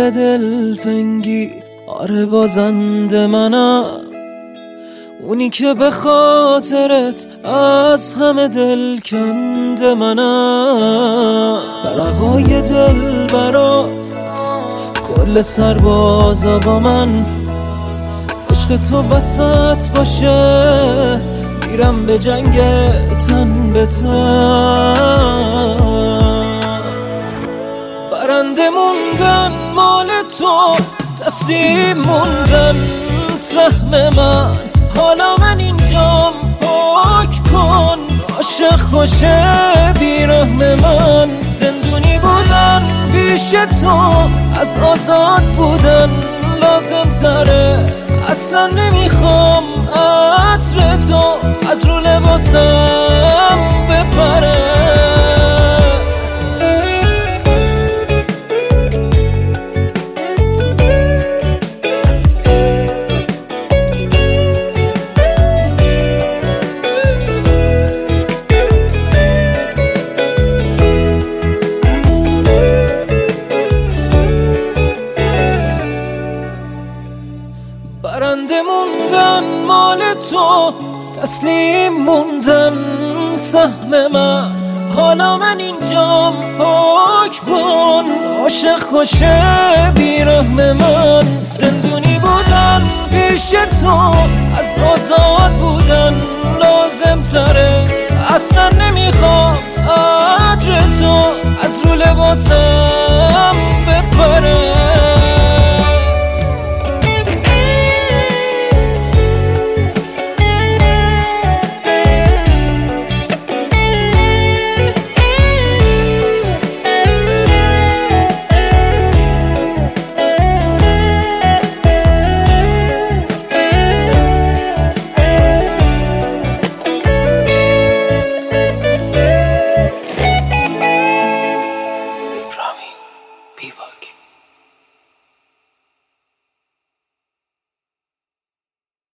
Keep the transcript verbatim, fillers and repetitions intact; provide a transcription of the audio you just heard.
دل دلتنگی آره بازنده منم، اونی که به خاطرت از همه دل کنده منم. ورقای دل برات کل سربازا با من، عشق تو وسط باشه میرم به جنگ تن به تن. برنده موندن مال تو، تسلیم موندن سهم من، حالا من اینجام پاک کن عاشق باشه بیرحم من. زندونی بودن پیش تو از آزاد بودن لازم تره، اصلا نمیخوام عطر تو از رو لباسم بپره. برنده موندن مال تو، تسلیم موندن سهم من، حالا من اینجام پاک کن عاشق کشه بیرحم من. زندونی بودن پیش تو از آزاد بودن لازم تره، اصلا نمیخوام عطر تو از رو لباسم